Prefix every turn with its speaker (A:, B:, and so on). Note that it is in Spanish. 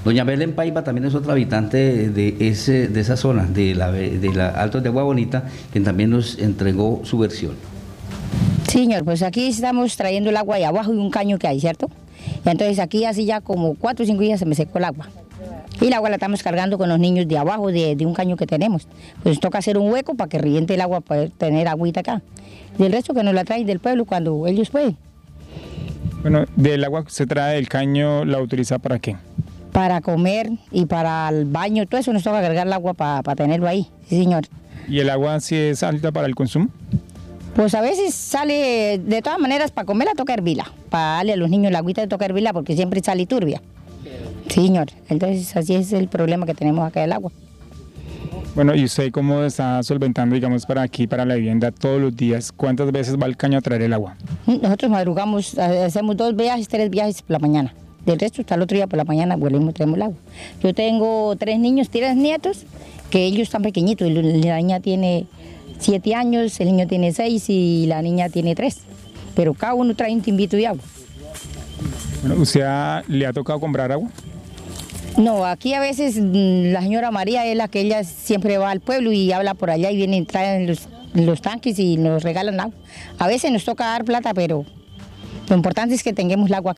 A: Doña Belén Paiva también es otra habitante de esa zona, de la Altos de Agua Bonita, quien también nos entregó su versión.
B: Sí, señor, pues aquí estamos trayendo el agua de abajo de un caño que hay, ¿cierto? Y entonces aquí así ya como 4 o 5 días se me secó el agua. Y el agua la estamos cargando con los niños de abajo de un caño que tenemos. Pues toca hacer un hueco para que reviente el agua para poder tener agüita acá. Y el resto que nos la traen del pueblo cuando ellos pueden.
C: Bueno, del agua que se trae del caño, ¿la utiliza para qué?
B: Para comer y para el baño, todo eso nos toca cargar el agua para tenerlo ahí, sí señor.
C: ¿Y el agua sí es alta para el consumo?
B: Pues a veces sale, de todas maneras, para comerla toca hervirla, para darle a los niños la agüita toca hervirla porque siempre sale turbia. Sí, señor, entonces así es el problema que tenemos acá del agua.
C: Bueno, ¿y usted cómo está solventando, digamos, para aquí, para la vivienda todos los días? ¿Cuántas veces va al caño a traer el agua?
B: Nosotros madrugamos, hacemos 2 viajes, 3 viajes por la mañana. Del resto, hasta el otro día por la mañana volvemos y traemos el agua. Yo tengo 3 niños, 3 nietos, que ellos están pequeñitos. La niña tiene 7 años, el niño tiene 6 y la niña tiene 3. Pero cada uno trae un timbito de agua.
C: Bueno, ¿usted le ha tocado comprar agua?
B: No, aquí a veces la señora María es la que ella siempre va al pueblo y habla por allá y viene y traen los tanques y nos regalan agua. A veces nos toca dar plata, pero lo importante es que tengamos el agua.